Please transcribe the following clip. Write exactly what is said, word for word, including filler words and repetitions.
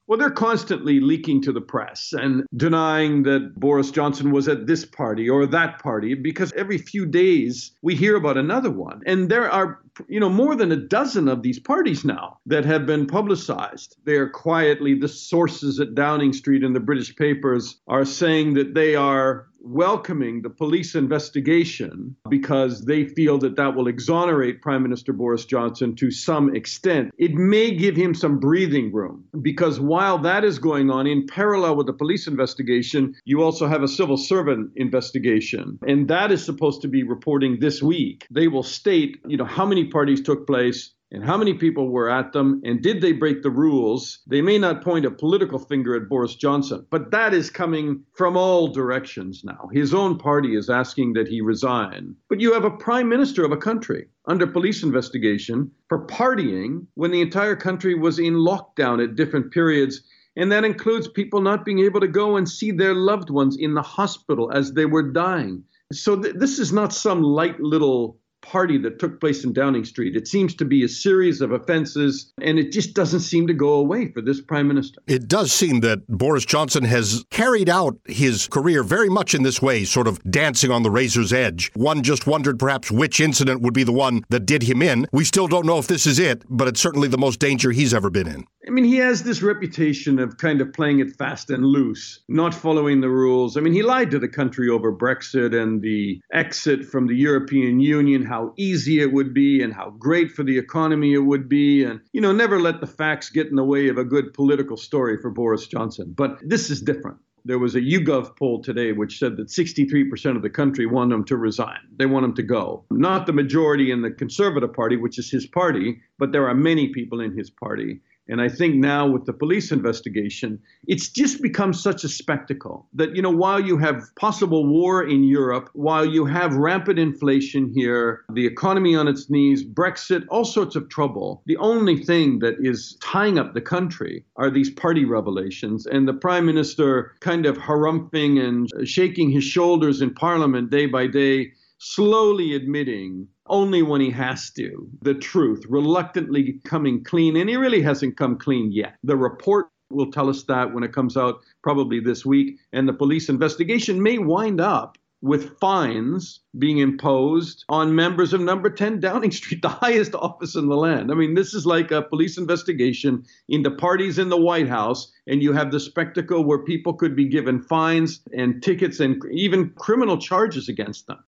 Well, they're constantly leaking to the press and denying that Boris Johnson was at this party or that party, because every few days we hear about another one. And there are, you know, more than a dozen of these parties now that have been publicized. They are quietly, the sources at Downing Street and the British papers are saying that they are welcoming the police investigation because they feel that that will exonerate Prime Minister Boris Johnson to some extent. It may give him some breathing room, because while that is going on, in parallel with the police investigation, you also have a civil servant investigation. And that is supposed to be reporting this week. They will state, you know, how many parties took place, and how many people were at them, and did they break the rules? They may not point a political finger at Boris Johnson, but that is coming from all directions now. His own party is asking that he resign. But you have a prime minister of a country under police investigation for partying when the entire country was in lockdown at different periods. And that includes people not being able to go and see their loved ones in the hospital as they were dying. So th- this is not some light little party that took place in Downing Street. It seems to be a series of offenses, and it just doesn't seem to go away for this prime minister. It does seem that Boris Johnson has carried out his career very much in this way, sort of dancing on the razor's edge. One just wondered perhaps which incident would be the one that did him in. We still don't know if this is it, but it's certainly the most danger he's ever been in. I mean, he has this reputation of kind of playing it fast and loose, not following the rules. I mean, he lied to the country over Brexit and the exit from the European Union, how easy it would be and how great for the economy it would be. And, you know, never let the facts get in the way of a good political story for Boris Johnson. But this is different. There was a YouGov poll today which said that sixty-three percent of the country want him to resign. They want him to go. Not the majority in the Conservative Party, which is his party, but there are many people in his party. And I think now with the police investigation, it's just become such a spectacle that, you know, while you have possible war in Europe, while you have rampant inflation here, the economy on its knees, Brexit, all sorts of trouble, the only thing that is tying up the country are these party revelations. And the prime minister kind of harumphing and shaking his shoulders in Parliament day by day, slowly admitting, only when he has to, the truth, reluctantly coming clean. And he really hasn't come clean yet. The report will tell us that when it comes out probably this week. And the police investigation may wind up with fines being imposed on members of Number ten Downing Street, the highest office in the land. I mean, this is like a police investigation into parties in the White House, and you have the spectacle where people could be given fines and tickets and even criminal charges against them.